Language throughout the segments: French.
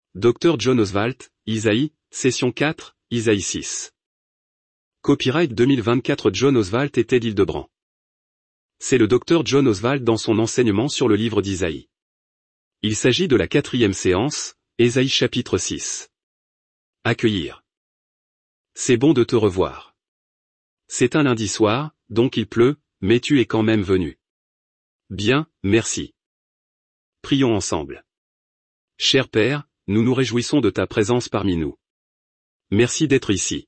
Dr John Oswalt, Isaïe, Session 4, Isaïe 6. Copyright 2024 John Oswalt et Ted Hildebrand. C'est le Dr John Oswalt dans son enseignement sur le livre d'Isaïe. Il s'agit de la 4e séance, Ésaïe chapitre 6. Accueillir. C'est bon de te revoir. C'est un lundi soir, donc il pleut, mais tu es quand même venu. Bien, merci. Prions ensemble. Cher Père, nous nous réjouissons de ta présence parmi nous. Merci d'être ici.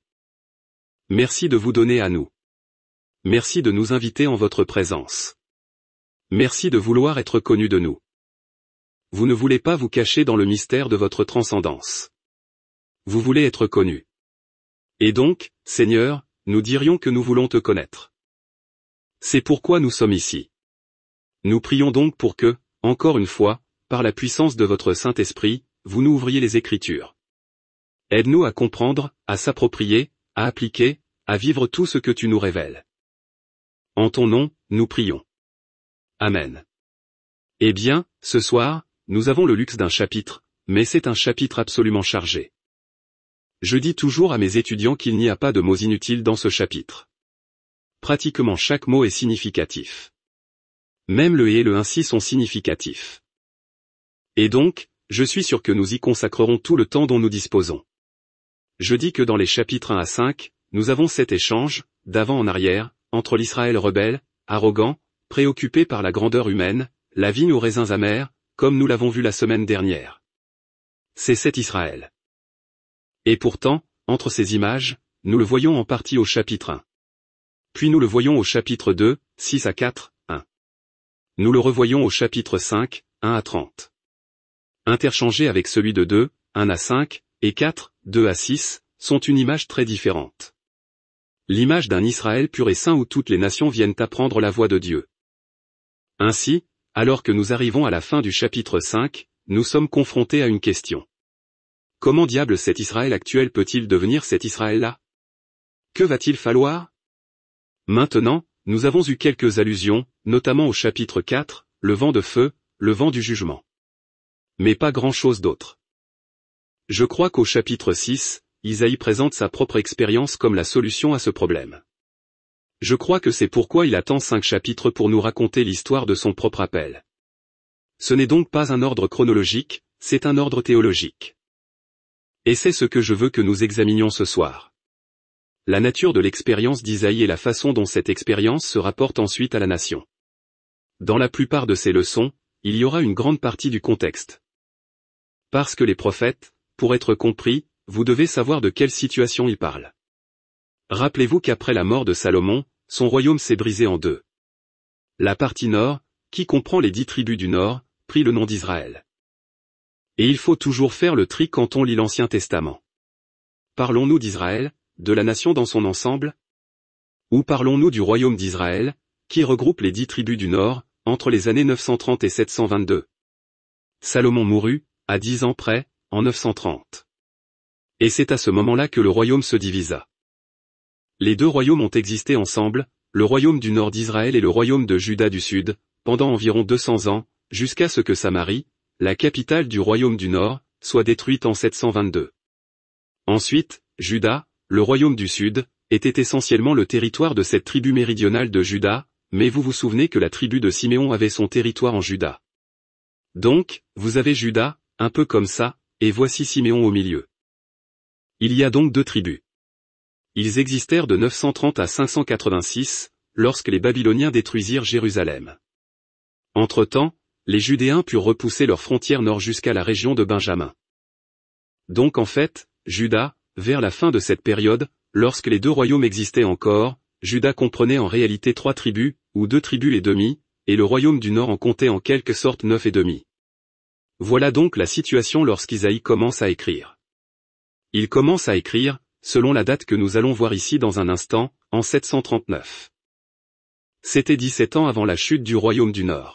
Merci de vous donner à nous. Merci de nous inviter en votre présence. Merci de vouloir être connu de nous. Vous ne voulez pas vous cacher dans le mystère de votre transcendance. Vous voulez être connu. Et donc, Seigneur, nous dirions que nous voulons te connaître. C'est pourquoi nous sommes ici. Nous prions donc pour que, encore une fois, par la puissance de votre Saint-Esprit, vous nous ouvriez les Écritures. Aide-nous à comprendre, à s'approprier, à appliquer, à vivre tout ce que tu nous révèles. En ton nom, nous prions. Amen. Eh bien, ce soir, nous avons le luxe d'un chapitre, mais c'est un chapitre absolument chargé. Je dis toujours à mes étudiants qu'il n'y a pas de mots inutiles dans ce chapitre. Pratiquement chaque mot est significatif. Même le et le ainsi sont significatifs. Et donc, je suis sûr que nous y consacrerons tout le temps dont nous disposons. Je dis que dans les chapitres 1 à 5, nous avons cet échange, d'avant en arrière, entre l'Israël rebelle, arrogant, préoccupé par la grandeur humaine, la vigne aux raisins amers, comme nous l'avons vu la semaine dernière. C'est cet Israël. Et pourtant, entre ces images, nous le voyons en partie au chapitre 1. Puis nous le voyons au chapitre 2, 6 à 4, 1. Nous le revoyons au chapitre 5, 1 à 30. Interchangés avec celui de 2, 1 à 5, et 4, 2 à 6, sont une image très différente. L'image d'un Israël pur et saint où toutes les nations viennent apprendre la voix de Dieu. Ainsi, alors que nous arrivons à la fin du chapitre 5, nous sommes confrontés à une question. Comment diable cet Israël actuel peut-il devenir cet Israël-là? Que va-t-il falloir? Maintenant, nous avons eu quelques allusions, notamment au chapitre 4, le vent de feu, le vent du jugement. Mais pas grand-chose d'autre. Je crois qu'au chapitre 6, Isaïe présente sa propre expérience comme la solution à ce problème. Je crois que c'est pourquoi il attend 5 chapitres pour nous raconter l'histoire de son propre appel. Ce n'est donc pas un ordre chronologique, c'est un ordre théologique. Et c'est ce que je veux que nous examinions ce soir. La nature de l'expérience d'Isaïe et la façon dont cette expérience se rapporte ensuite à la nation. Dans la plupart de ces leçons, il y aura une grande partie du contexte. Parce que les prophètes, pour être compris, vous devez savoir de quelle situation ils parlent. Rappelez-vous qu'après la mort de Salomon, son royaume s'est brisé en deux. La partie nord, qui comprend les 10 tribus du nord, prit le nom d'Israël. Et il faut toujours faire le tri quand on lit l'Ancien Testament. Parlons-nous d'Israël, de la nation dans son ensemble? Ou parlons-nous du royaume d'Israël, qui regroupe les 10 tribus du nord, entre les années 930 et 722? Salomon mourut, à 10 ans près, en 930. Et c'est à ce moment-là que le royaume se divisa. Les deux royaumes ont existé ensemble, le royaume du nord d'Israël et le royaume de Juda du sud, pendant environ 200 ans, jusqu'à ce que Samarie, la capitale du royaume du nord, soit détruite en 722. Ensuite, Juda, le royaume du sud, était essentiellement le territoire de cette tribu méridionale de Juda, mais vous vous souvenez que la tribu de Siméon avait son territoire en Juda. Donc, vous avez Juda, un peu comme ça, et voici Siméon au milieu. Il y a donc 2 tribus. Ils existèrent de 930 à 586, lorsque les Babyloniens détruisirent Jérusalem. Entre-temps, les Judéens purent repousser leurs frontières nord jusqu'à la région de Benjamin. Donc en fait, Juda, vers la fin de cette période, lorsque les 2 royaumes existaient encore, Juda comprenait en réalité 3 tribus, ou 2 tribus et demie, et le royaume du nord en comptait en quelque sorte 9 et demi. Voilà donc la situation lorsqu'Isaïe commence à écrire. Il commence à écrire, selon la date que nous allons voir ici dans un instant, en 739. C'était 17 ans avant la chute du royaume du nord.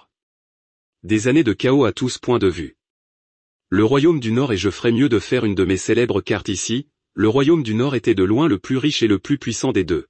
Des années de chaos à tous points de vue. Le royaume du nord, et je ferais mieux de faire une de mes célèbres cartes ici, le royaume du nord était de loin le plus riche et le plus puissant des deux.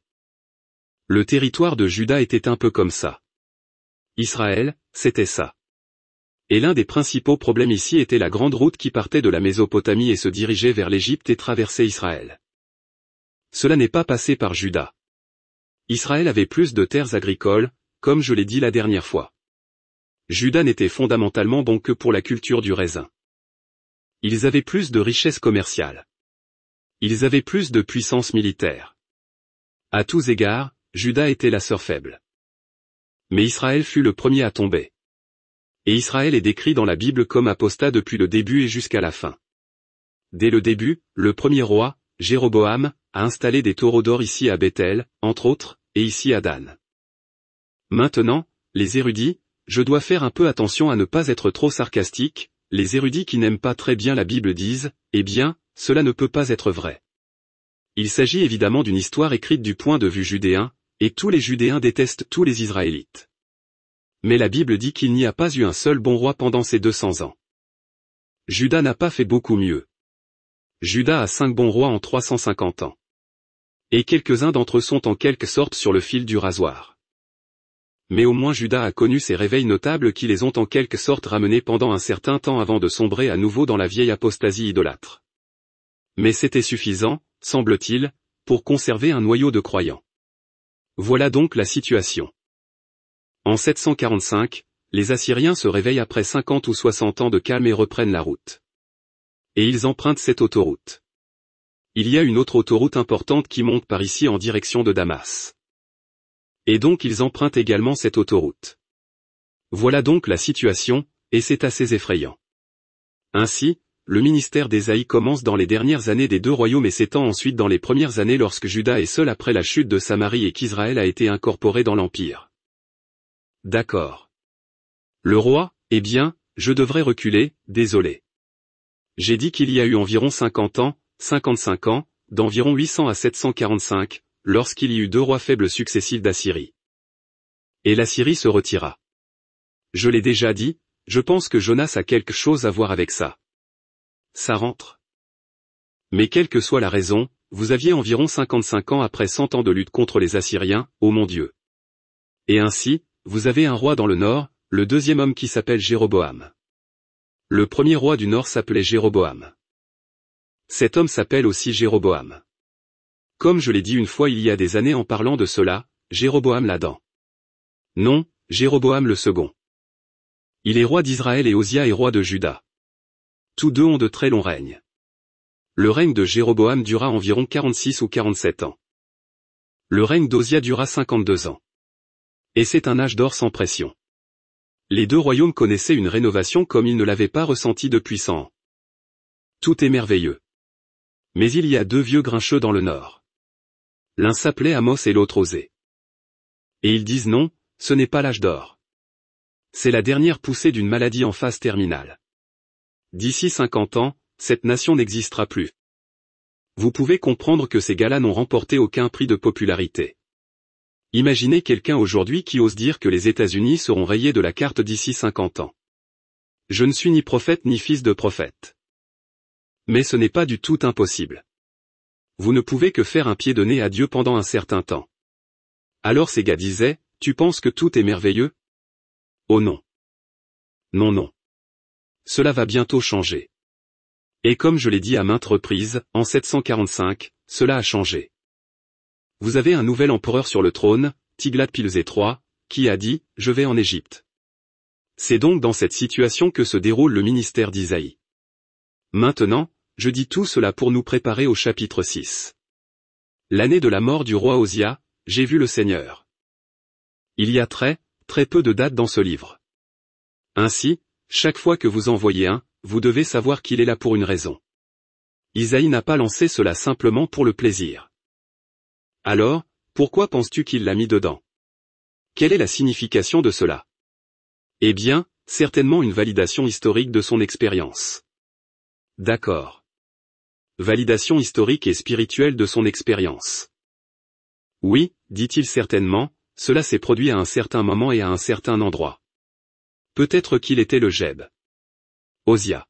Le territoire de Juda était un peu comme ça. Israël, c'était ça. Et l'un des principaux problèmes ici était la grande route qui partait de la Mésopotamie et se dirigeait vers l'Égypte et traversait Israël. Cela n'est pas passé par Juda. Israël avait plus de terres agricoles, comme je l'ai dit la dernière fois. Juda n'était fondamentalement bon que pour la culture du raisin. Ils avaient plus de richesses commerciales. Ils avaient plus de puissance militaire. À tous égards, Juda était la sœur faible. Mais Israël fut le premier à tomber. Et Israël est décrit dans la Bible comme apostat depuis le début et jusqu'à la fin. Dès le début, le premier roi, Jéroboam, a installé des taureaux d'or ici à Bethel, entre autres, et ici à Dan. Maintenant, les érudits, je dois faire un peu attention à ne pas être trop sarcastique, les érudits qui n'aiment pas très bien la Bible disent, eh bien, cela ne peut pas être vrai. Il s'agit évidemment d'une histoire écrite du point de vue judéen, et tous les Judéens détestent tous les Israélites. Mais la Bible dit qu'il n'y a pas eu un seul bon roi pendant ces 200 ans. Juda n'a pas fait beaucoup mieux. Juda a 5 bons rois en 350 ans. Et quelques-uns d'entre eux sont en quelque sorte sur le fil du rasoir. Mais au moins Juda a connu ces réveils notables qui les ont en quelque sorte ramenés pendant un certain temps avant de sombrer à nouveau dans la vieille apostasie idolâtre. Mais c'était suffisant, semble-t-il, pour conserver un noyau de croyants. Voilà donc la situation. En 745, les Assyriens se réveillent après 50 ou 60 ans de calme et reprennent la route. Et ils empruntent cette autoroute. Il y a une autre autoroute importante qui monte par ici en direction de Damas. Et donc ils empruntent également cette autoroute. Voilà donc la situation, et c'est assez effrayant. Ainsi, le ministère d'Ésaïe commence dans les dernières années des deux royaumes et s'étend ensuite dans les premières années lorsque Juda est seul après la chute de Samarie et qu'Israël a été incorporé dans l'Empire. D'accord. Le roi, eh bien, je devrais reculer, désolé. J'ai dit qu'il y a eu environ 50 ans, 55 ans, d'environ 800 à 745, lorsqu'il y eut 2 rois faibles successifs d'Assyrie. Et l'Assyrie se retira. Je l'ai déjà dit, je pense que Jonas a quelque chose à voir avec ça. Ça rentre. Mais quelle que soit la raison, vous aviez environ 55 ans après 100 ans de lutte contre les Assyriens, ô mon Dieu. Et ainsi, vous avez un roi dans le nord, le deuxième homme qui s'appelle Jéroboam. Le premier roi du nord s'appelait Jéroboam. Cet homme s'appelle aussi Jéroboam. Comme je l'ai dit une fois il y a des années en parlant de cela, Jéroboam l'Adam. Non, Jéroboam le second. Il est roi d'Israël et Osia est roi de Juda. Tous deux ont de très longs règnes. Le règne de Jéroboam dura environ 46 ou 47 ans. Le règne d'Osia dura 52 ans. Et c'est un âge d'or sans pression. Les deux royaumes connaissaient une rénovation comme ils ne l'avaient pas ressentie depuis 100 ans. Tout est merveilleux. Mais il y a 2 vieux grincheux dans le nord. L'un s'appelait Amos et l'autre Osée. Et ils disent non, ce n'est pas l'âge d'or. C'est la dernière poussée d'une maladie en phase terminale. D'ici 50 ans, cette nation n'existera plus. Vous pouvez comprendre que ces gars-là n'ont remporté aucun prix de popularité. Imaginez quelqu'un aujourd'hui qui ose dire que les États-Unis seront rayés de la carte d'ici 50 ans. Je ne suis ni prophète ni fils de prophète. Mais ce n'est pas du tout impossible. Vous ne pouvez que faire un pied de nez à Dieu pendant un certain temps. Alors ces gars disaient, tu penses que tout est merveilleux? Oh non. Non non. Cela va bientôt changer. Et comme je l'ai dit à maintes reprises, en 745, cela a changé. Vous avez un nouvel empereur sur le trône, Tiglath-Pilesé III, qui a dit, je vais en Égypte. C'est donc dans cette situation que se déroule le ministère d'Isaïe. Maintenant, je dis tout cela pour nous préparer au chapitre 6. L'année de la mort du roi Osia, j'ai vu le Seigneur. Il y a très peu de dates dans ce livre. Ainsi, chaque fois que vous en voyez un, vous devez savoir qu'il est là pour une raison. Isaïe n'a pas lancé cela simplement pour le plaisir. Alors, pourquoi penses-tu qu'il l'a mis dedans? Quelle est la signification de cela? Eh bien, certainement une validation historique de son expérience. D'accord. Validation historique et spirituelle de son expérience. Oui, dit-il certainement, cela s'est produit à un certain moment et à un certain endroit. Peut-être qu'il était le Jeb. Osia.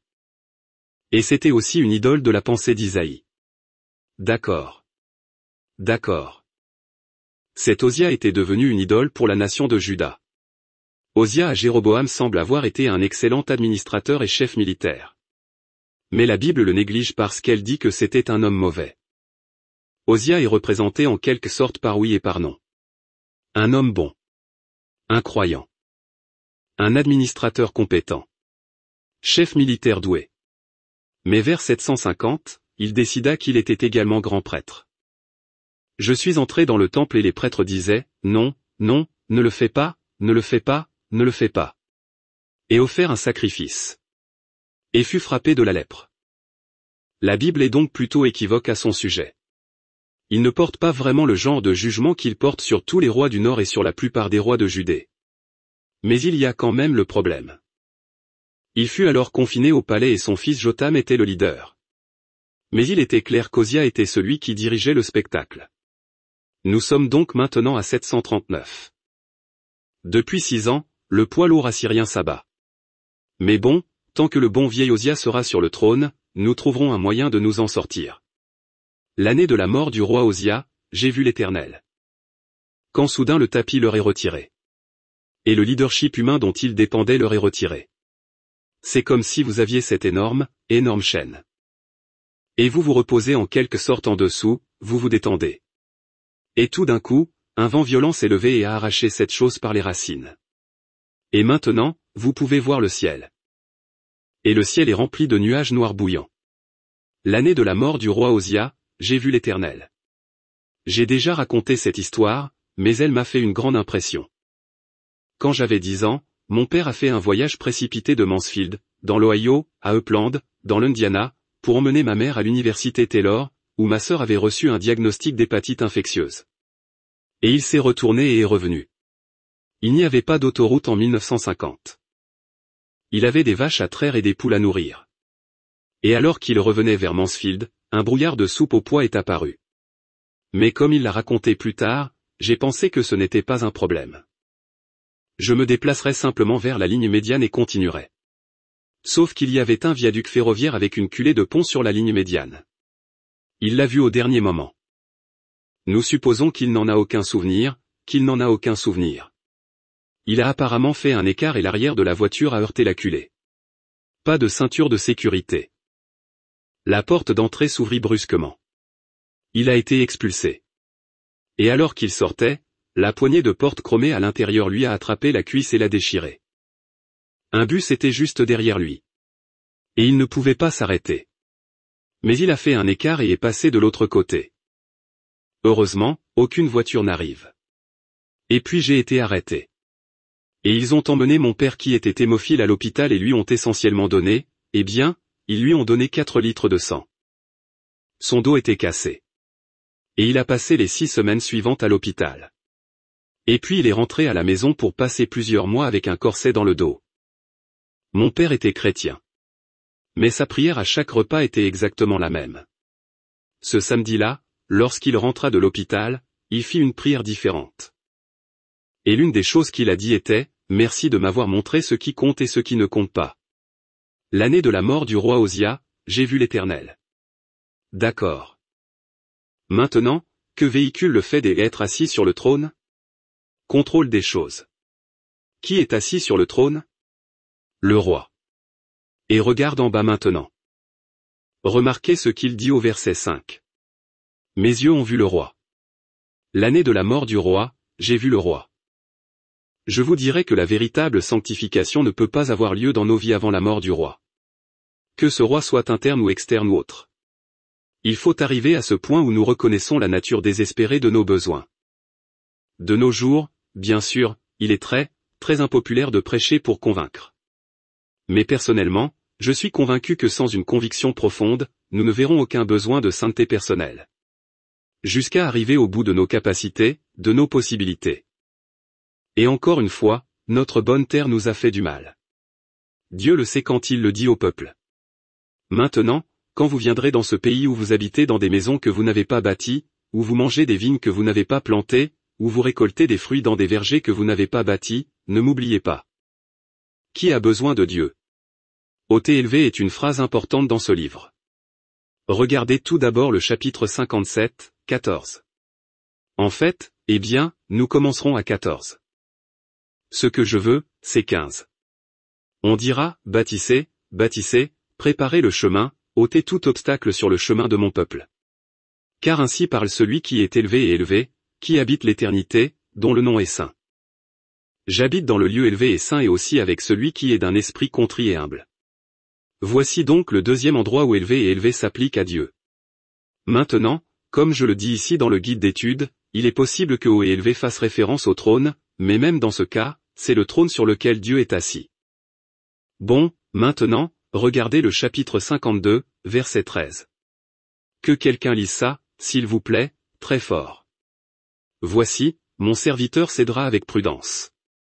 Et c'était aussi une idole de la pensée d'Isaïe. D'accord. D'accord. Cet Osia était devenu une idole pour la nation de Juda. Osia à Jéroboam semble avoir été un excellent administrateur et chef militaire. Mais la Bible le néglige parce qu'elle dit que c'était un homme mauvais. Osia est représenté en quelque sorte par oui et par non. Un homme bon. Un croyant. Un administrateur compétent. Chef militaire doué. Mais vers 750, il décida qu'il était également grand prêtre. Je suis entré dans le temple et les prêtres disaient, non, non, ne le fais pas, ne le fais pas, ne le fais pas. Et offert un sacrifice. Et fut frappé de la lèpre. La Bible est donc plutôt équivoque à son sujet. Il ne porte pas vraiment le genre de jugement qu'il porte sur tous les rois du Nord et sur la plupart des rois de Judée. Mais il y a quand même le problème. Il fut alors confiné au palais et son fils Jotham était le leader. Mais il était clair qu'Osia était celui qui dirigeait le spectacle. Nous sommes donc maintenant à 739. Depuis 6 ans, le poids lourd assyrien s'abat. Mais bon, tant que le bon vieil Osia sera sur le trône, nous trouverons un moyen de nous en sortir. L'année de la mort du roi Osia, j'ai vu l'Éternel. Quand soudain le tapis leur est retiré. Et le leadership humain dont il dépendait leur est retiré. C'est comme si vous aviez cette énorme chaîne. Et vous vous reposez en quelque sorte en dessous, vous vous détendez. Et tout d'un coup, un vent violent s'est levé et a arraché cette chose par les racines. Et maintenant, vous pouvez voir le ciel. Et le ciel est rempli de nuages noirs bouillants. L'année de la mort du roi Osia, j'ai vu l'Éternel. J'ai déjà raconté cette histoire, mais elle m'a fait une grande impression. Quand j'avais 10 ans, mon père a fait un voyage précipité de Mansfield, dans l'Ohio, à Upland, dans l'Indiana, pour emmener ma mère à l'université Taylor, où ma sœur avait reçu un diagnostic d'hépatite infectieuse. Et il s'est retourné et est revenu. Il n'y avait pas d'autoroute en 1950. Il avait des vaches à traire et des poules à nourrir. Et alors qu'il revenait vers Mansfield, un brouillard de soupe au pois est apparu. Mais comme il l'a raconté plus tard, j'ai pensé que ce n'était pas un problème. Je me déplacerais simplement vers la ligne médiane et continuerais. Sauf qu'il y avait un viaduc ferroviaire avec une culée de pont sur la ligne médiane. Il l'a vu au dernier moment. Nous supposons qu'il n'en a aucun souvenir, Il a apparemment fait un écart et l'arrière de la voiture a heurté la culée. Pas de ceinture de sécurité. La porte d'entrée s'ouvrit brusquement. Il a été expulsé. Et alors qu'il sortait, la poignée de porte chromée à l'intérieur lui a attrapé la cuisse et l'a déchiré. Un bus était juste derrière lui. Et il ne pouvait pas s'arrêter. Mais il a fait un écart et est passé de l'autre côté. Heureusement, aucune voiture n'arrive. Et puis j'ai été arrêté. Et ils ont emmené mon père qui était hémophile à l'hôpital et lui ont essentiellement donné, ils lui ont donné 4 litres de sang. Son dos était cassé. Et il a passé les 6 semaines suivantes à l'hôpital. Et puis il est rentré à la maison pour passer plusieurs mois avec un corset dans le dos. Mon père était chrétien. Mais sa prière à chaque repas était exactement la même. Ce samedi-là, lorsqu'il rentra de l'hôpital, il fit une prière différente. Et l'une des choses qu'il a dit était, « Merci de m'avoir montré ce qui compte et ce qui ne compte pas. » L'année de la mort du roi Osia, j'ai vu l'Éternel. D'accord. Maintenant, que véhicule le fait d'être assis sur le trône? Contrôle des choses. Qui est assis sur le trône? Le roi. Et regarde en bas maintenant. Remarquez ce qu'il dit au verset 5. Mes yeux ont vu le roi. L'année de la mort du roi, j'ai vu le roi. Je vous dirai que la véritable sanctification ne peut pas avoir lieu dans nos vies avant la mort du roi. Que ce roi soit interne ou externe ou autre. Il faut arriver à ce point où nous reconnaissons la nature désespérée de nos besoins. De nos jours, bien sûr, il est très impopulaire de prêcher pour convaincre. Mais personnellement, je suis convaincu que sans une conviction profonde, nous ne verrons aucun besoin de sainteté personnelle. Jusqu'à arriver au bout de nos capacités, de nos possibilités. Et encore une fois, notre bonne terre nous a fait du mal. Dieu le sait quand il le dit au peuple. Maintenant, quand vous viendrez dans ce pays où vous habitez dans des maisons que vous n'avez pas bâties, où vous mangez des vignes que vous n'avez pas plantées, où vous récoltez des fruits dans des vergers que vous n'avez pas bâtis, ne m'oubliez pas. Qui a besoin de Dieu? Ôter élevé est une phrase importante dans ce livre. Regardez tout d'abord le chapitre 57, 14. En fait, nous commencerons à 14. Ce que je veux, c'est 15. On dira, bâtissez, bâtissez, préparez le chemin, ôtez tout obstacle sur le chemin de mon peuple. Car ainsi parle celui qui est élevé et élevé, qui habite l'éternité, dont le nom est saint. J'habite dans le lieu élevé et saint et aussi avec celui qui est d'un esprit contrit et humble. Voici donc le deuxième endroit où élevé et élevé s'applique à Dieu. Maintenant, comme je le dis ici dans le guide d'études, il est possible que haut et élevé fasse référence au trône, mais même dans ce cas, c'est le trône sur lequel Dieu est assis. Bon, maintenant, regardez le chapitre 52, verset 13. Que quelqu'un lise ça, s'il vous plaît, très fort. Voici, mon serviteur cédera avec prudence.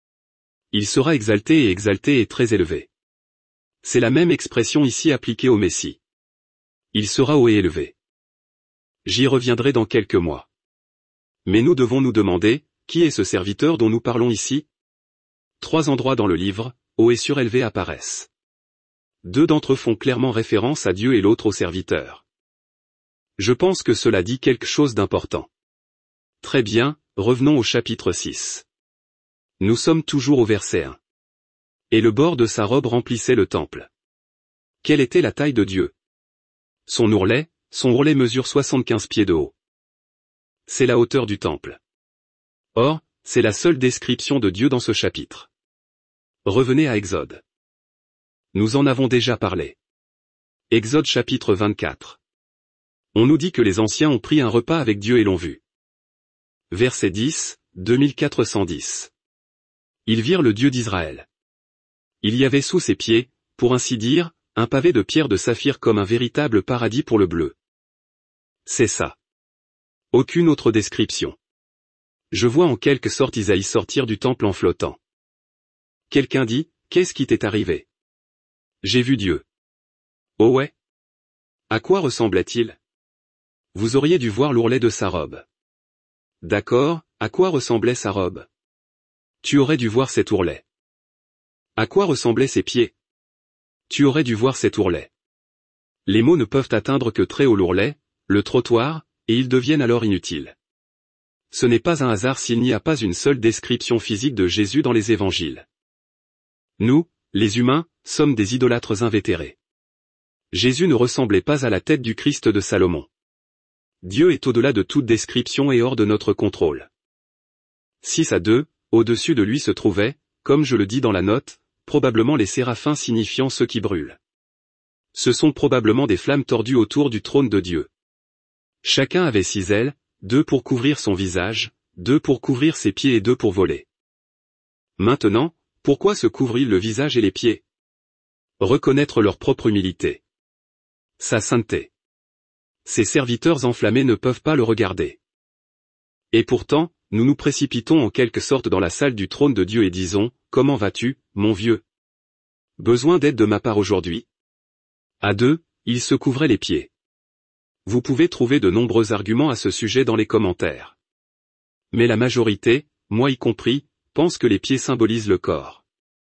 Il sera exalté et très élevé. C'est la même expression ici appliquée au Messie. Il sera haut et élevé. J'y reviendrai dans quelques mois. Mais nous devons nous demander, qui est ce serviteur dont nous parlons ici? 3 endroits dans le livre, haut et surélevé apparaissent. 2 d'entre eux font clairement référence à Dieu et l'autre au serviteur. Je pense que cela dit quelque chose d'important. Très bien, revenons au chapitre 6. Nous sommes toujours au verset 1. Et le bord de sa robe remplissait le temple. Quelle était la taille de Dieu? Son ourlet mesure 75 pieds de haut. C'est la hauteur du temple. Or, c'est la seule description de Dieu dans ce chapitre. Revenez à Exode. Nous en avons déjà parlé. Exode chapitre 24. On nous dit que les anciens ont pris un repas avec Dieu et l'ont vu. Verset 10, 2410. Ils virent le Dieu d'Israël. Il y avait sous ses pieds, pour ainsi dire, un pavé de pierre de saphir comme un véritable paradis pour le bleu. C'est ça. Aucune autre description. Je vois en quelque sorte Isaïe sortir du temple en flottant. Quelqu'un dit, qu'est-ce qui t'est arrivé? J'ai vu Dieu. Oh ouais? À quoi ressemblait-il? Vous auriez dû voir l'ourlet de sa robe. D'accord, à quoi ressemblait sa robe? Tu aurais dû voir cet ourlet. À quoi ressemblaient ses pieds? Tu aurais dû voir cet ourlet. Les mots ne peuvent atteindre que très haut l'ourlet, le trottoir, et ils deviennent alors inutiles. Ce n'est pas un hasard s'il n'y a pas une seule description physique de Jésus dans les évangiles. Nous, les humains, sommes des idolâtres invétérés. Jésus ne ressemblait pas à la tête du Christ de Salomon. Dieu est au-delà de toute description et hors de notre contrôle. 6 à 2, au-dessus de lui se trouvaient, comme je le dis dans la note, probablement les séraphins signifiant ceux qui brûlent. Ce sont probablement des flammes tordues autour du trône de Dieu. Chacun avait 6 ailes, 2 pour couvrir son visage, 2 pour couvrir ses pieds et 2 pour voler. Maintenant, pourquoi se couvrir le visage et les pieds? Reconnaître leur propre humilité. Sa sainteté. Ses serviteurs enflammés ne peuvent pas le regarder. Et pourtant, nous nous précipitons en quelque sorte dans la salle du trône de Dieu et disons, comment vas-tu, mon vieux? Besoin d'aide de ma part aujourd'hui? À 2, il se couvrait les pieds. Vous pouvez trouver de nombreux arguments à ce sujet dans les commentaires. Mais la majorité, moi y compris, pense que les pieds symbolisent le corps.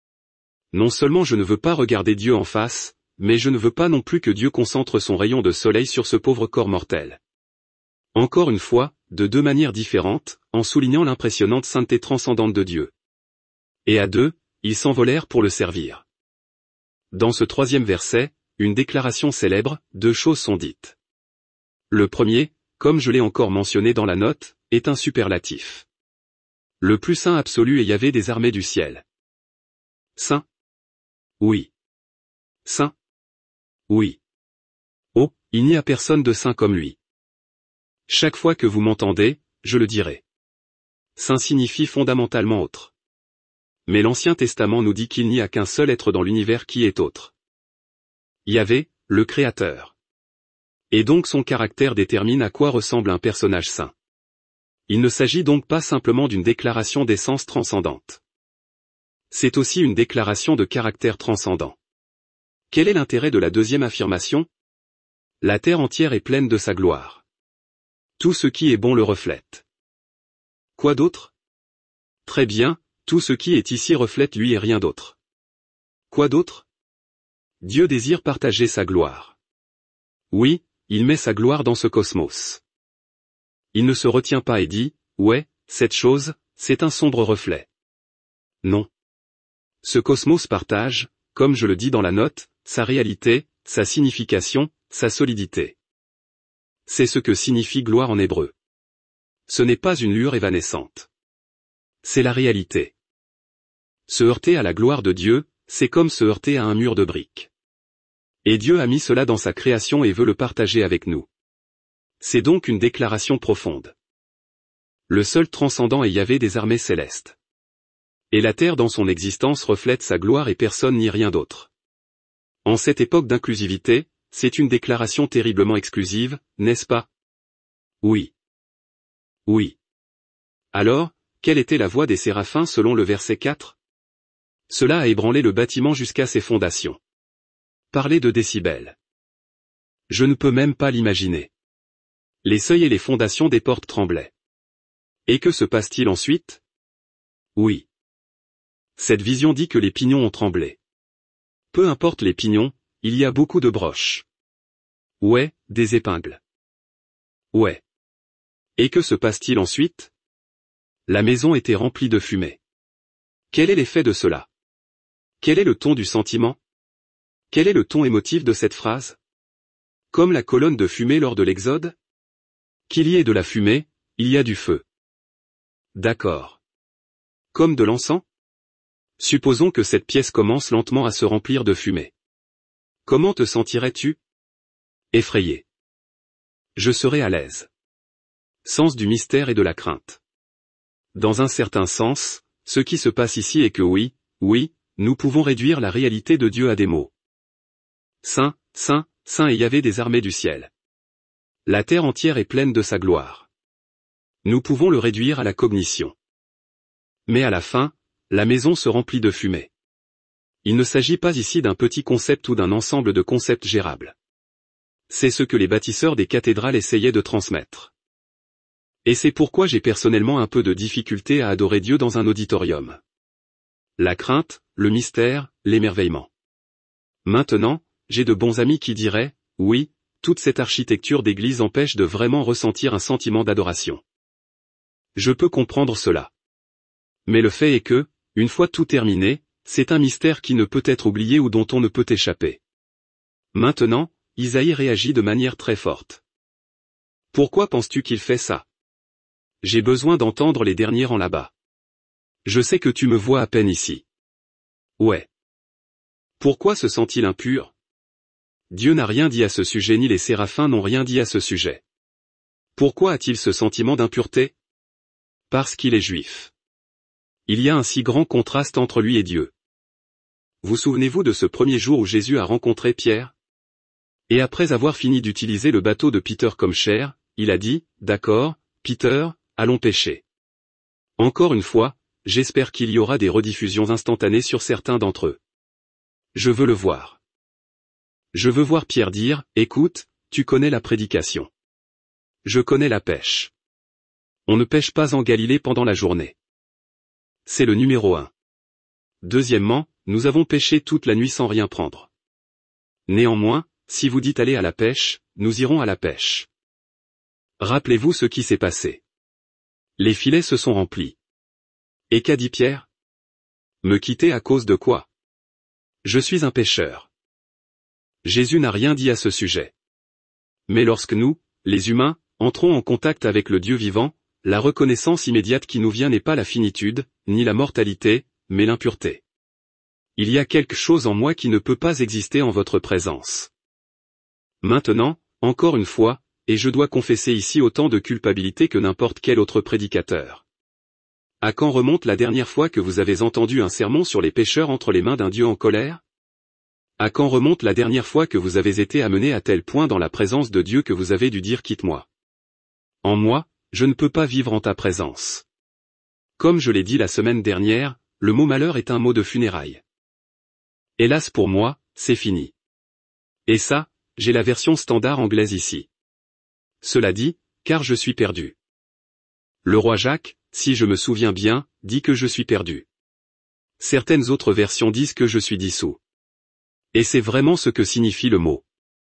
Non seulement je ne veux pas regarder Dieu en face, mais je ne veux pas non plus que Dieu concentre son rayon de soleil sur ce pauvre corps mortel. Encore une fois, de 2 manières différentes, en soulignant l'impressionnante sainteté transcendante de Dieu. Et à 2, ils s'envolèrent pour le servir. Dans ce 3e verset, une déclaration célèbre, 2 choses sont dites. Le premier, comme je l'ai encore mentionné dans la note, est un superlatif. Le plus saint absolu est Yahvé des armées du ciel. Saint? Oui. Saint? Oui. Oh, il n'y a personne de saint comme lui. Chaque fois que vous m'entendez, je le dirai. Saint signifie fondamentalement autre. Mais l'Ancien Testament nous dit qu'il n'y a qu'un seul être dans l'univers qui est autre. Yahvé, le Créateur. Et donc son caractère détermine à quoi ressemble un personnage saint. Il ne s'agit donc pas simplement d'une déclaration d'essence transcendante. C'est aussi une déclaration de caractère transcendant. Quel est l'intérêt de la deuxième affirmation? La terre entière est pleine de sa gloire. Tout ce qui est bon le reflète. Quoi d'autre? Très bien, tout ce qui est ici reflète lui et rien d'autre. Quoi d'autre? Dieu désire partager sa gloire. Oui, il met sa gloire dans ce cosmos. Il ne se retient pas et dit, ouais, cette chose, c'est un sombre reflet. Non. Ce cosmos partage, comme je le dis dans la note, sa réalité, sa signification, sa solidité. C'est ce que signifie gloire en hébreu. Ce n'est pas une lueur évanescente. C'est la réalité. Se heurter à la gloire de Dieu, c'est comme se heurter à un mur de briques. Et Dieu a mis cela dans sa création et veut le partager avec nous. C'est donc une déclaration profonde. Le seul transcendant est Yahvé des armées célestes. Et la terre dans son existence reflète sa gloire et personne ni rien d'autre. En cette époque d'inclusivité, c'est une déclaration terriblement exclusive, n'est-ce pas? Oui. Oui. Alors, quelle était la voix des séraphins selon le verset 4? Cela a ébranlé le bâtiment jusqu'à ses fondations. Parlez de décibels. Je ne peux même pas l'imaginer. Les seuils et les fondations des portes tremblaient. Et que se passe-t-il ensuite? Oui. Cette vision dit que les pignons ont tremblé. Peu importe les pignons, il y a beaucoup de broches. Ouais, des épingles. Ouais. Et que se passe-t-il ensuite? La maison était remplie de fumée. Quel est l'effet de cela? Quel est le ton du sentiment? Quel est le ton émotif de cette phrase? Comme la colonne de fumée lors de l'Exode? Qu'il y ait de la fumée, il y a du feu. D'accord. Comme de l'encens? Supposons que cette pièce commence lentement à se remplir de fumée. Comment te sentirais-tu? Effrayé. Je serais à l'aise. Sens du mystère et de la crainte. Dans un certain sens, ce qui se passe ici est que oui, nous pouvons réduire la réalité de Dieu à des mots. Saint, saint, saint et Yahvé des armées du ciel. La terre entière est pleine de sa gloire. Nous pouvons le réduire à la cognition. Mais à la fin, la maison se remplit de fumée. Il ne s'agit pas ici d'un petit concept ou d'un ensemble de concepts gérables. C'est ce que les bâtisseurs des cathédrales essayaient de transmettre. Et c'est pourquoi j'ai personnellement un peu de difficulté à adorer Dieu dans un auditorium. La crainte, le mystère, l'émerveillement. Maintenant, j'ai de bons amis qui diraient, oui, toute cette architecture d'église empêche de vraiment ressentir un sentiment d'adoration. Je peux comprendre cela. Mais le fait est que, une fois tout terminé, c'est un mystère qui ne peut être oublié ou dont on ne peut échapper. Maintenant, Isaïe réagit de manière très forte. Pourquoi penses-tu qu'il fait ça? J'ai besoin d'entendre les derniers rangs là-bas. Je sais que tu me vois à peine ici. Ouais. Pourquoi se sent-il impur? Dieu n'a rien dit à ce sujet ni les séraphins n'ont rien dit à ce sujet. Pourquoi a-t-il ce sentiment d'impureté? Parce qu'il est juif. Il y a un si grand contraste entre lui et Dieu. Vous souvenez-vous de ce premier jour où Jésus a rencontré Pierre? Et après avoir fini d'utiliser le bateau de Peter comme chair, il a dit, d'accord, Peter, allons pêcher. Encore une fois, j'espère qu'il y aura des rediffusions instantanées sur certains d'entre eux. Je veux le voir. Je veux voir Pierre dire, écoute, tu connais la prédication. Je connais la pêche. On ne pêche pas en Galilée pendant la journée. C'est le numéro 1. Deuxièmement, nous avons pêché toute la nuit sans rien prendre. Néanmoins, si vous dites aller à la pêche, nous irons à la pêche. Rappelez-vous ce qui s'est passé. Les filets se sont remplis. Et qu'a dit Pierre? Me quitter à cause de quoi? Je suis un pécheur. Jésus n'a rien dit à ce sujet. Mais lorsque nous, les humains, entrons en contact avec le Dieu vivant, la reconnaissance immédiate qui nous vient n'est pas la finitude, ni la mortalité, mais l'impureté. Il y a quelque chose en moi qui ne peut pas exister en votre présence. Maintenant, encore une fois, et je dois confesser ici autant de culpabilité que n'importe quel autre prédicateur. À quand remonte la dernière fois que vous avez entendu un sermon sur les pécheurs entre les mains d'un Dieu en colère? À quand remonte la dernière fois que vous avez été amené à tel point dans la présence de Dieu que vous avez dû dire quitte-moi? En moi, je ne peux pas vivre en ta présence. Comme je l'ai dit la semaine dernière, le mot malheur est un mot de funérailles. Hélas pour moi, c'est fini. Et ça, j'ai la version standard anglaise ici. Cela dit, car je suis perdu. Le roi Jacques, si je me souviens bien, dit que je suis perdu. Certaines autres versions disent que je suis dissous. Et c'est vraiment ce que signifie le mot.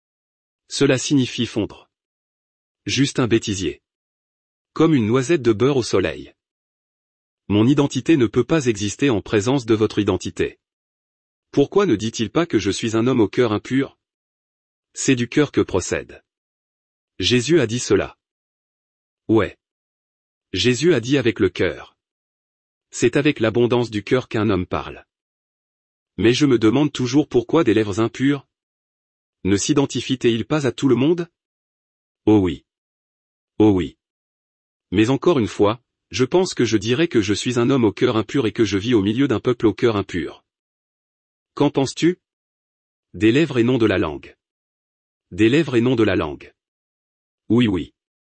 Cela signifie fondre. Juste un bêtisier. Comme une noisette de beurre au soleil. Mon identité ne peut pas exister en présence de votre identité. Pourquoi ne dit-il pas que je suis un homme au cœur impur? C'est du cœur que procède. Jésus a dit cela. Ouais. Jésus a dit avec le cœur. C'est avec l'abondance du cœur qu'un homme parle. Mais je me demande toujours pourquoi des lèvres impures? Ne s'identifie-t-il pas à tout le monde? Oh oui. Oh oui. Mais encore une fois, je pense que je dirais que je suis un homme au cœur impur et que je vis au milieu d'un peuple au cœur impur. Qu'en penses-tu? Des lèvres et non de la langue. Des lèvres et non de la langue. Oui oui.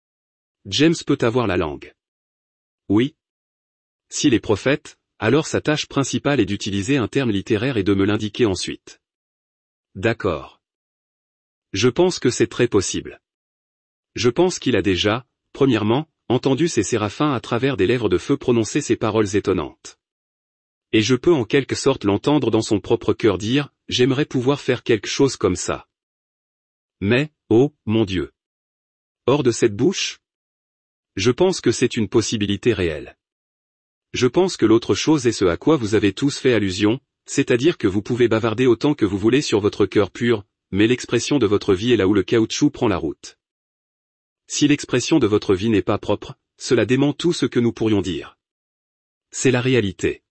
James peut avoir la langue. Oui. S'il est prophète, alors sa tâche principale est d'utiliser un terme littéraire et de me l'indiquer ensuite. D'accord. Je pense que c'est très possible. Je pense qu'il a déjà, premièrement, entendu ces séraphins à travers des lèvres de feu prononcer ces paroles étonnantes. Et je peux en quelque sorte l'entendre dans son propre cœur dire, j'aimerais pouvoir faire quelque chose comme ça. Mais, oh, mon Dieu. Hors de cette bouche? Je pense que c'est une possibilité réelle. Je pense que l'autre chose est ce à quoi vous avez tous fait allusion, c'est-à-dire que vous pouvez bavarder autant que vous voulez sur votre cœur pur, mais l'expression de votre vie est là où le caoutchouc prend la route. Si l'expression de votre vie n'est pas propre, cela dément tout ce que nous pourrions dire. C'est la réalité.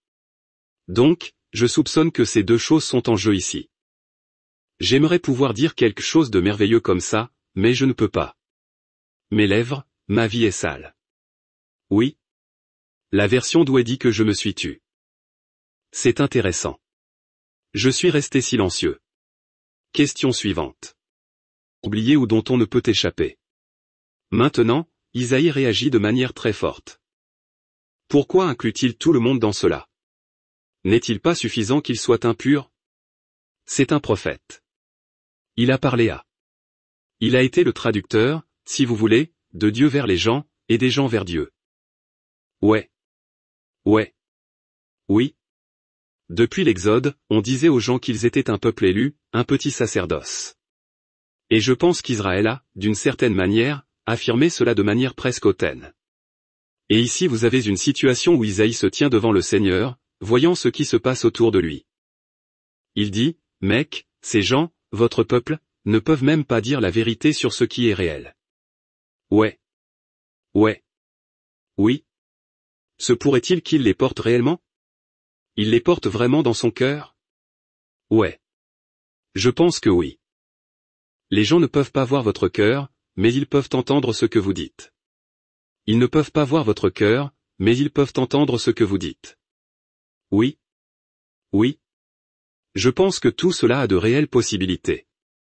Donc, je soupçonne que ces deux choses sont en jeu ici. J'aimerais pouvoir dire quelque chose de merveilleux comme ça, mais je ne peux pas. Mes lèvres, ma vie est sale. Oui. La version d'Oué dit que je me suis tu. C'est intéressant. Je suis resté silencieux. Question suivante. Oublié ou dont on ne peut échapper. Maintenant, Isaïe réagit de manière très forte. Pourquoi inclut-il tout le monde dans cela? N'est-il pas suffisant qu'il soit impur? C'est un prophète. Il a parlé à. Il a été le traducteur, si vous voulez, de Dieu vers les gens, et des gens vers Dieu. Ouais. Ouais. Oui. Depuis l'Exode, on disait aux gens qu'ils étaient un peuple élu, un petit sacerdoce. Et je pense qu'Israël a, d'une certaine manière, affirmé cela de manière presque hautaine. Et ici vous avez une situation où Isaïe se tient devant le Seigneur, voyant ce qui se passe autour de lui. Il dit, mec, ces gens, votre peuple, ne peuvent même pas dire la vérité sur ce qui est réel. Ouais. Ouais. Oui. Se pourrait-il qu'il les porte réellement? Il les porte vraiment dans son cœur? Ouais. Je pense que oui. Les gens ne peuvent pas voir votre cœur, mais ils peuvent entendre ce que vous dites. Ils ne peuvent pas voir votre cœur, mais ils peuvent entendre ce que vous dites. Oui. Oui. Je pense que tout cela a de réelles possibilités.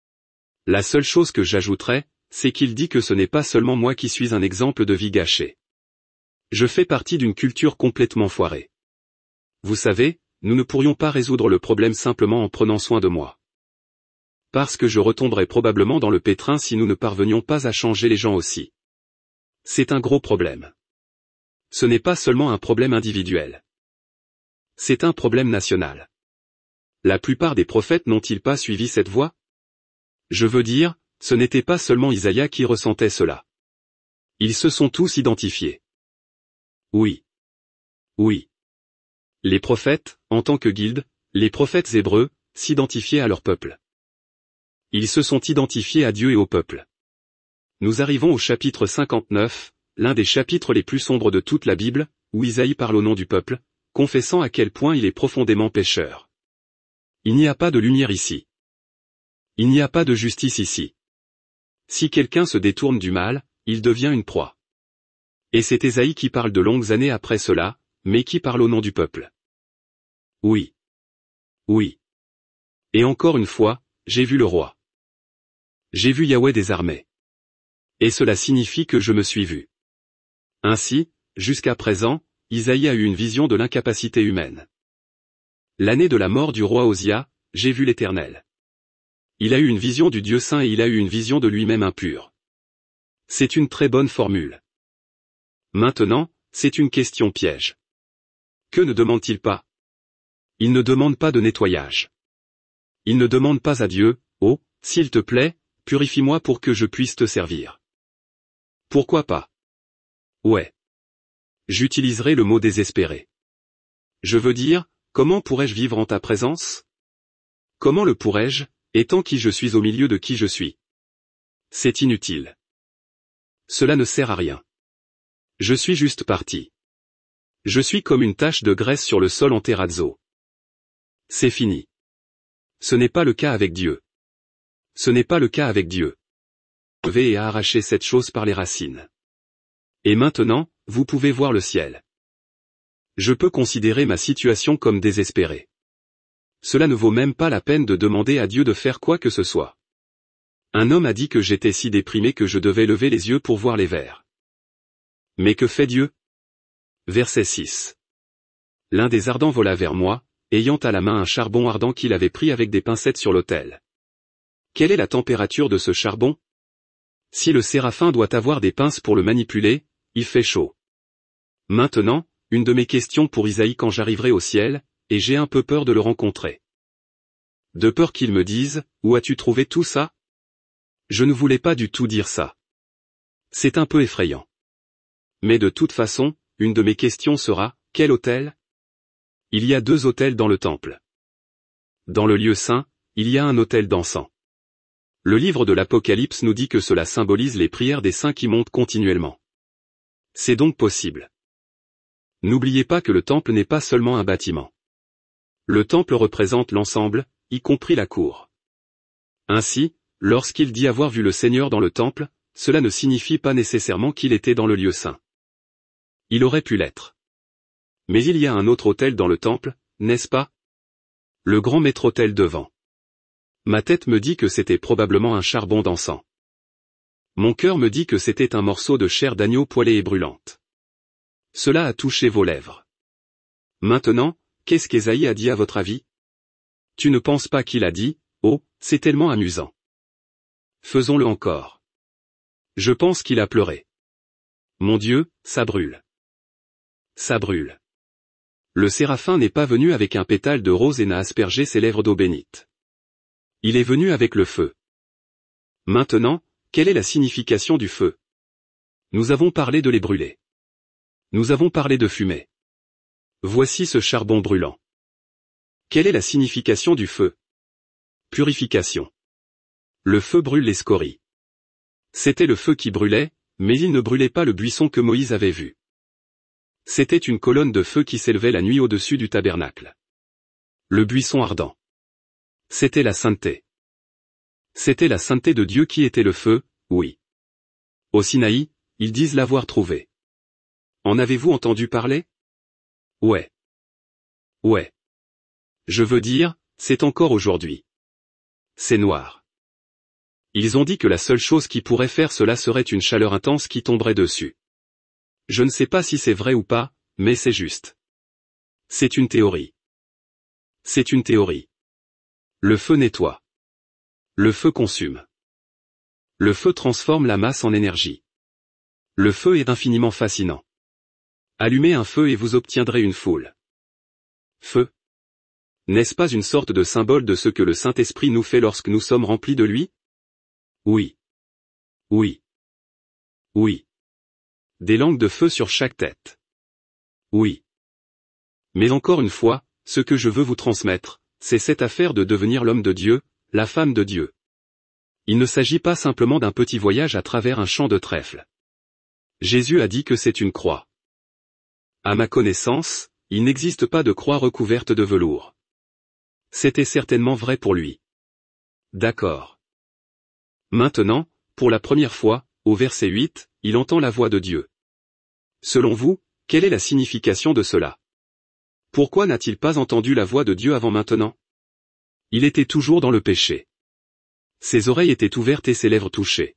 La seule chose que j'ajouterais, c'est qu'il dit que ce n'est pas seulement moi qui suis un exemple de vie gâchée. Je fais partie d'une culture complètement foirée. Vous savez, nous ne pourrions pas résoudre le problème simplement en prenant soin de moi. Parce que je retomberais probablement dans le pétrin si nous ne parvenions pas à changer les gens aussi. C'est un gros problème. Ce n'est pas seulement un problème individuel. C'est un problème national. La plupart des prophètes n'ont-ils pas suivi cette voie? Je veux dire, ce n'était pas seulement Isaïe qui ressentait cela. Ils se sont tous identifiés. Oui. Oui. Les prophètes, en tant que guilde, les prophètes hébreux, s'identifiaient à leur peuple. Ils se sont identifiés à Dieu et au peuple. Nous arrivons au chapitre 59, l'un des chapitres les plus sombres de toute la Bible, où Isaïe parle au nom du peuple, confessant à quel point il est profondément pécheur. Il n'y a pas de lumière ici. Il n'y a pas de justice ici. Si quelqu'un se détourne du mal, il devient une proie. Et c'est Ésaïe qui parle de longues années après cela, mais qui parle au nom du peuple. Oui. Oui. Et encore une fois, j'ai vu le roi. J'ai vu Yahweh des armées. Et cela signifie que je me suis vu. Ainsi, jusqu'à présent, Isaïe a eu une vision de l'incapacité humaine. L'année de la mort du roi Osia, j'ai vu l'Éternel. Il a eu une vision du Dieu saint et il a eu une vision de lui-même impur. C'est une très bonne formule. Maintenant, c'est une question piège. Que ne demande-t-il pas? Il ne demande pas de nettoyage. Il ne demande pas à Dieu, oh, s'il te plaît, purifie-moi pour que je puisse te servir. Pourquoi pas? Ouais. J'utiliserai le mot désespéré. Je veux dire, comment pourrais-je vivre en ta présence? Comment le pourrais-je, étant qui je suis au milieu de qui je suis? C'est inutile. Cela ne sert à rien. Je suis juste parti. Je suis comme une tache de graisse sur le sol en terrazzo. C'est fini. Ce n'est pas le cas avec Dieu. Ce n'est pas le cas avec Dieu. Et à arracher cette chose par les racines. Et maintenant, vous pouvez voir le ciel. Je peux considérer ma situation comme désespérée. Cela ne vaut même pas la peine de demander à Dieu de faire quoi que ce soit. Un homme a dit que j'étais si déprimé que je devais lever les yeux pour voir les vers. Mais que fait Dieu? Verset 6. L'un des ardents vola vers moi, ayant à la main un charbon ardent qu'il avait pris avec des pincettes sur l'autel. Quelle est la température de ce charbon? Si le séraphin doit avoir des pinces pour le manipuler, il fait chaud. Maintenant, une de mes questions pour Isaïe quand j'arriverai au ciel, et j'ai un peu peur de le rencontrer. De peur qu'il me dise, où as-tu trouvé tout ça? Je ne voulais pas du tout dire ça. C'est un peu effrayant. Mais de toute façon, une de mes questions sera, quel autel? Il y a 2 autels dans le temple. Dans le lieu saint, il y a un autel d'encens. Le livre de l'Apocalypse nous dit que cela symbolise les prières des saints qui montent continuellement. C'est donc possible. N'oubliez pas que le temple n'est pas seulement un bâtiment. Le temple représente l'ensemble, y compris la cour. Ainsi, lorsqu'il dit avoir vu le Seigneur dans le temple, cela ne signifie pas nécessairement qu'il était dans le lieu saint. Il aurait pu l'être. Mais il y a un autre autel dans le temple, n'est-ce pas? Le grand maître-autel devant. Ma tête me dit que c'était probablement un charbon d'encens. Mon cœur me dit que c'était un morceau de chair d'agneau poêlée et brûlante. Cela a touché vos lèvres. Maintenant, qu'est-ce qu'Ésaïe a dit à votre avis? Tu ne penses pas qu'il a dit, oh, c'est tellement amusant. Faisons-le encore. Je pense qu'il a pleuré. Mon Dieu, ça brûle. Ça brûle. Le séraphin n'est pas venu avec un pétale de rose et n'a aspergé ses lèvres d'eau bénite. Il est venu avec le feu. Maintenant, quelle est la signification du feu? Nous avons parlé de les brûler. Nous avons parlé de fumée. Voici ce charbon brûlant. Quelle est la signification du feu? Purification. Le feu brûle les scories. C'était le feu qui brûlait, mais il ne brûlait pas le buisson que Moïse avait vu. C'était une colonne de feu qui s'élevait la nuit au-dessus du tabernacle. Le buisson ardent. C'était la sainteté. C'était la sainteté de Dieu qui était le feu, oui. Au Sinaï, ils disent l'avoir trouvé. En avez-vous entendu parler? Ouais. Ouais. Je veux dire, c'est encore aujourd'hui. C'est noir. Ils ont dit que la seule chose qui pourrait faire cela serait une chaleur intense qui tomberait dessus. Je ne sais pas si c'est vrai ou pas, mais c'est juste. C'est une théorie. C'est une théorie. Le feu nettoie. Le feu consume. Le feu transforme la masse en énergie. Le feu est infiniment fascinant. Allumez un feu et vous obtiendrez une foule. Feu. N'est-ce pas une sorte de symbole de ce que le Saint-Esprit nous fait lorsque nous sommes remplis de lui? Oui. Oui. Oui. Des langues de feu sur chaque tête. Oui. Mais encore une fois, ce que je veux vous transmettre, c'est cette affaire de devenir l'homme de Dieu, la femme de Dieu. Il ne s'agit pas simplement d'un petit voyage à travers un champ de trèfle. Jésus a dit que c'est une croix. À ma connaissance, il n'existe pas de croix recouverte de velours. C'était certainement vrai pour lui. D'accord. Maintenant, pour la première fois, au verset 8, il entend la voix de Dieu. Selon vous, quelle est la signification de cela? Pourquoi n'a-t-il pas entendu la voix de Dieu avant maintenant? Il était toujours dans le péché. Ses oreilles étaient ouvertes et ses lèvres touchées.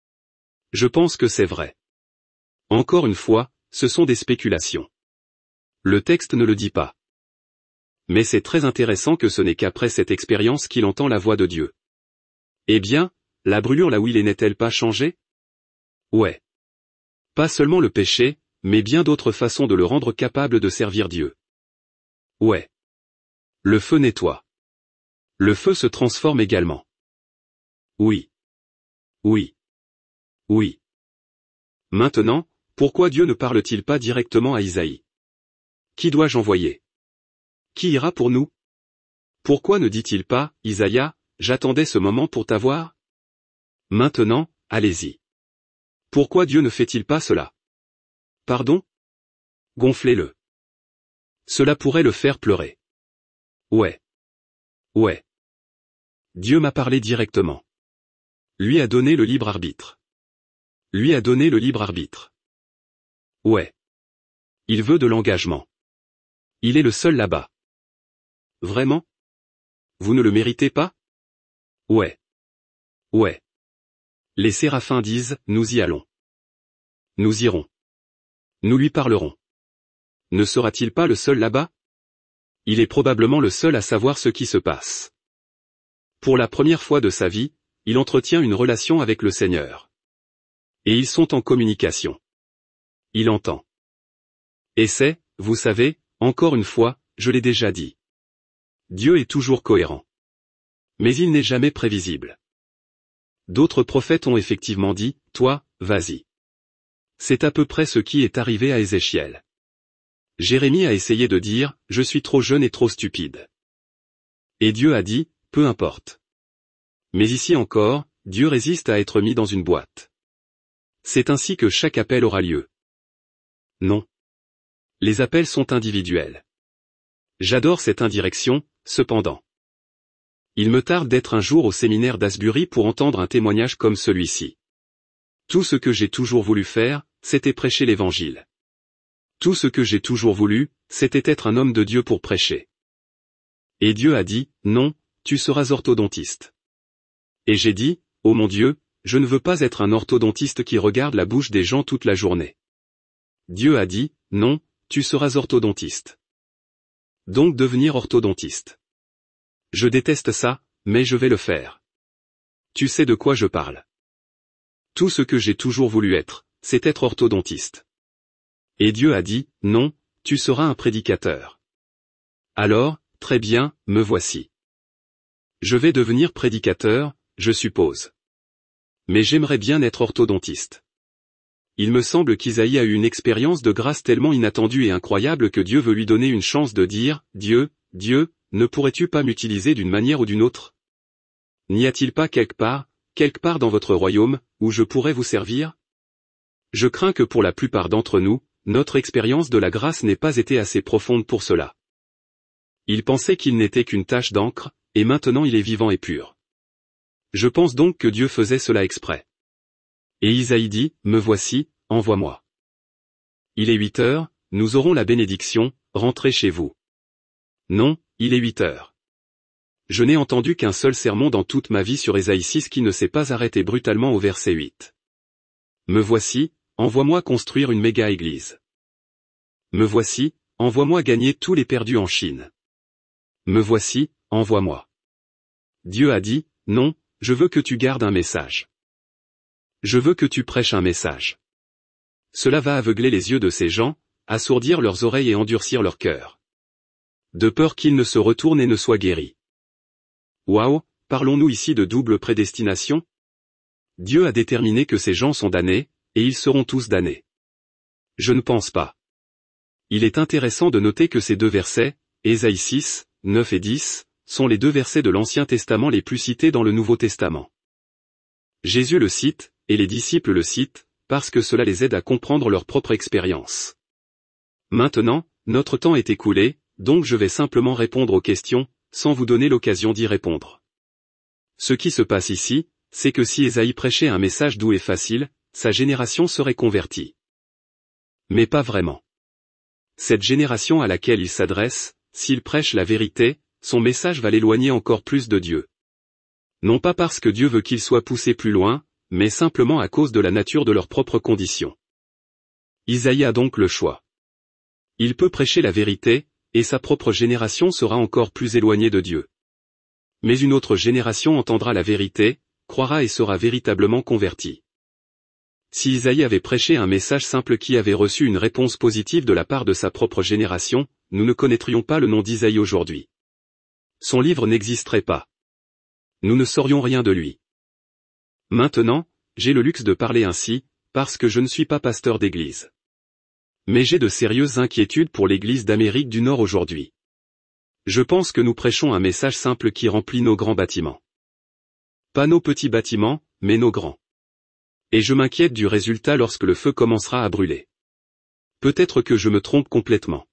Je pense que c'est vrai. Encore une fois, ce sont des spéculations. Le texte ne le dit pas. Mais c'est très intéressant que ce n'est qu'après cette expérience qu'il entend la voix de Dieu. Eh bien, la brûlure là où il est n'est-elle pas changée? Ouais. Pas seulement le péché, mais bien d'autres façons de le rendre capable de servir Dieu. Ouais. Le feu nettoie. Le feu se transforme également. Oui. Oui. Oui. Maintenant, Pourquoi Dieu ne parle-t-il pas directement à Isaïe? Qui dois-je envoyer? Qui ira pour nous? Pourquoi ne dit-il pas, Isaïe, j'attendais ce moment pour t'avoir? Maintenant, allez-y. Pourquoi Dieu ne fait-il pas cela? Pardon? Gonflez-le. Cela pourrait le faire pleurer. Ouais. Ouais. Dieu m'a parlé directement. Lui a donné le libre arbitre. Lui a donné le libre arbitre. Ouais. Il veut de l'engagement. Il est le seul là-bas. Vraiment? Vous ne le méritez pas? Ouais. Ouais. Les séraphins disent, nous y allons. Nous irons. Nous lui parlerons. Ne sera-t-il pas le seul là-bas? Il est probablement le seul à savoir ce qui se passe. Pour la première fois de sa vie, il entretient une relation avec le Seigneur. Et ils sont en communication. Il entend. Et c'est, vous savez, encore une fois, je l'ai déjà dit. Dieu est toujours cohérent. Mais il n'est jamais prévisible. D'autres prophètes ont effectivement dit, toi, vas-y. C'est à peu près ce qui est arrivé à Ézéchiel. Jérémie a essayé de dire, je suis trop jeune et trop stupide. Et Dieu a dit, peu importe. Mais ici encore, Dieu résiste à être mis dans une boîte. C'est ainsi que chaque appel aura lieu. Non. Les appels sont individuels. J'adore cette indirection, cependant. Il me tarde d'être un jour au séminaire d'Asbury pour entendre un témoignage comme celui-ci. Tout ce que j'ai toujours voulu faire, c'était prêcher l'Évangile. Tout ce que j'ai toujours voulu, c'était être un homme de Dieu pour prêcher. Et Dieu a dit, non, tu seras orthodontiste. Et j'ai dit, oh mon Dieu, je ne veux pas être un orthodontiste qui regarde la bouche des gens toute la journée. Dieu a dit, non, tu seras orthodontiste. Donc devenir orthodontiste. Je déteste ça, mais je vais le faire. Tu sais de quoi je parle. Tout ce que j'ai toujours voulu être, c'est être orthodontiste. Et Dieu a dit, non, tu seras un prédicateur. Alors, très bien, me voici. Je vais devenir prédicateur, je suppose. Mais j'aimerais bien être orthodontiste. Il me semble qu'Isaïe a eu une expérience de grâce tellement inattendue et incroyable que Dieu veut lui donner une chance de dire, Dieu, ne pourrais-tu pas m'utiliser d'une manière ou d'une autre? N'y a-t-il pas quelque part dans votre royaume, où je pourrais vous servir? Je crains que pour la plupart d'entre nous, notre expérience de la grâce n'ait pas été assez profonde pour cela. Il pensait qu'il n'était qu'une tache d'encre, et maintenant il est vivant et pur. Je pense donc que Dieu faisait cela exprès. Et Isaïe dit, me voici, envoie-moi. Il est 8 heures, nous aurons la bénédiction, rentrez chez vous. Non, il est 8 heures. Je n'ai entendu qu'un seul sermon dans toute ma vie sur Ésaïe 6 qui ne s'est pas arrêté brutalement au verset 8. Me voici, envoie-moi construire une méga-église. Me voici, envoie-moi gagner tous les perdus en Chine. Me voici, envoie-moi. Dieu a dit, non, je veux que tu gardes un message. Je veux que tu prêches un message. Cela va aveugler les yeux de ces gens, assourdir leurs oreilles et endurcir leur cœur. De peur qu'ils ne se retournent et ne soient guéris. Waouh, parlons-nous ici de double prédestination? Dieu a déterminé que ces gens sont damnés, et ils seront tous damnés. Je ne pense pas. Il est intéressant de noter que ces deux versets, Ésaïe 6, 9 et 10, sont les deux versets de l'Ancien Testament les plus cités dans le Nouveau Testament. Jésus le cite, et les disciples le citent, parce que cela les aide à comprendre leur propre expérience. Maintenant, notre temps est écoulé, donc je vais simplement répondre aux questions, sans vous donner l'occasion d'y répondre. Ce qui se passe ici, c'est que si Ésaïe prêchait un message doux et facile, sa génération serait convertie. Mais pas vraiment. Cette génération à laquelle il s'adresse, s'il prêche la vérité, son message va l'éloigner encore plus de Dieu. Non pas parce que Dieu veut qu'ils soient poussés plus loin, mais simplement à cause de la nature de leurs propres conditions. Isaïe a donc le choix. Il peut prêcher la vérité, et sa propre génération sera encore plus éloignée de Dieu. Mais une autre génération entendra la vérité, croira et sera véritablement convertie. Si Isaïe avait prêché un message simple qui avait reçu une réponse positive de la part de sa propre génération, nous ne connaîtrions pas le nom d'Isaïe aujourd'hui. Son livre n'existerait pas. Nous ne saurions rien de lui. Maintenant, j'ai le luxe de parler ainsi, parce que je ne suis pas pasteur d'église. Mais j'ai de sérieuses inquiétudes pour l'Église d'Amérique du Nord aujourd'hui. Je pense que nous prêchons un message simple qui remplit nos grands bâtiments. Pas nos petits bâtiments, mais nos grands. Et je m'inquiète du résultat lorsque le feu commencera à brûler. Peut-être que je me trompe complètement.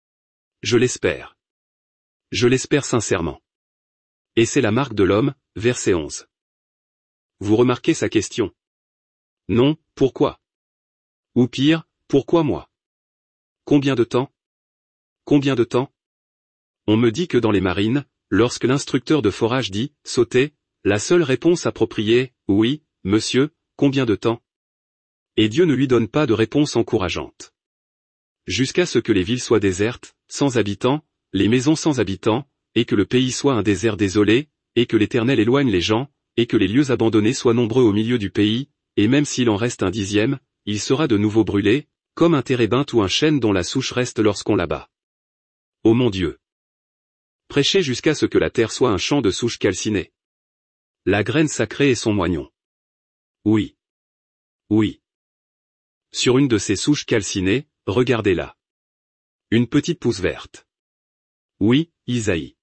Je l'espère. Je l'espère sincèrement. Et c'est la marque de l'homme, verset 11. Vous remarquez sa question? Non, pourquoi? Ou pire, pourquoi moi? Combien de temps? Combien de temps? On me dit que dans les marines, lorsque l'instructeur de forage dit « sautez », la seule réponse appropriée est « oui, monsieur, combien de temps ?» Et Dieu ne lui donne pas de réponse encourageante. Jusqu'à ce que les villes soient désertes, sans habitants, les maisons sans habitants, et que le pays soit un désert désolé, et que l'Éternel éloigne les gens, et que les lieux abandonnés soient nombreux au milieu du pays, et même s'il en reste un dixième, il sera de nouveau brûlé, comme un térébinthe ou un chêne dont la souche reste lorsqu'on l'abat. Ô mon Dieu! Prêchez jusqu'à ce que la terre soit un champ de souches calcinées. La graine sacrée est son moignon. Oui. Oui. Sur une de ces souches calcinées, regardez-la. Une petite pousse verte. Oui, Isaïe.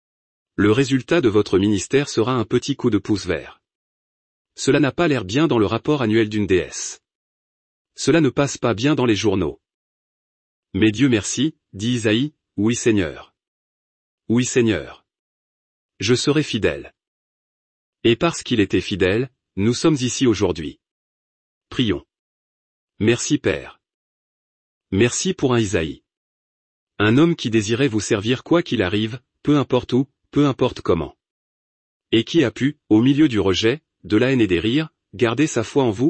Le résultat de votre ministère sera un petit coup de pouce vert. Cela n'a pas l'air bien dans le rapport annuel d'une déesse. Cela ne passe pas bien dans les journaux. Mais Dieu merci, dit Isaïe, oui Seigneur. Oui Seigneur. Je serai fidèle. Et parce qu'il était fidèle, nous sommes ici aujourd'hui. Prions. Merci Père. Merci pour un Isaïe. Un homme qui désirait vous servir quoi qu'il arrive, peu importe où, peu importe comment. Et qui a pu, au milieu du rejet, de la haine et des rires, garder sa foi en vous?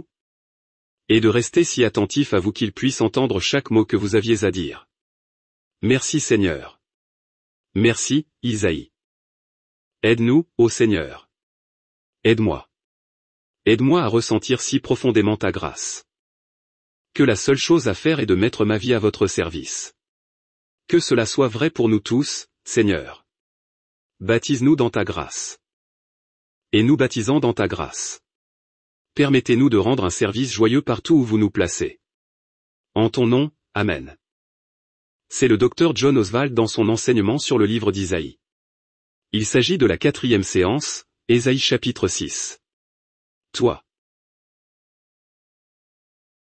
Et de rester si attentif à vous qu'il puisse entendre chaque mot que vous aviez à dire. Merci Seigneur. Merci, Isaïe. Aide-nous, ô Seigneur. Aide-moi. Aide-moi à ressentir si profondément ta grâce. Que la seule chose à faire est de mettre ma vie à votre service. Que cela soit vrai pour nous tous, Seigneur. Baptise-nous dans ta grâce. Et nous baptisant dans ta grâce. Permettez-nous de rendre un service joyeux partout où vous nous placez. En ton nom, Amen. C'est le Dr John Oswalt dans son enseignement sur le livre d'Isaïe. Il s'agit de la 4e séance, Ésaïe chapitre 6. Toi.